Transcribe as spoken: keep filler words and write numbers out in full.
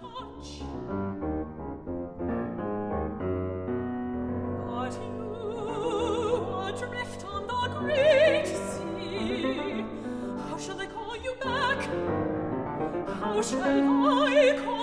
touch. But you, adrift on the great sea, how shall I call you back? How shall I call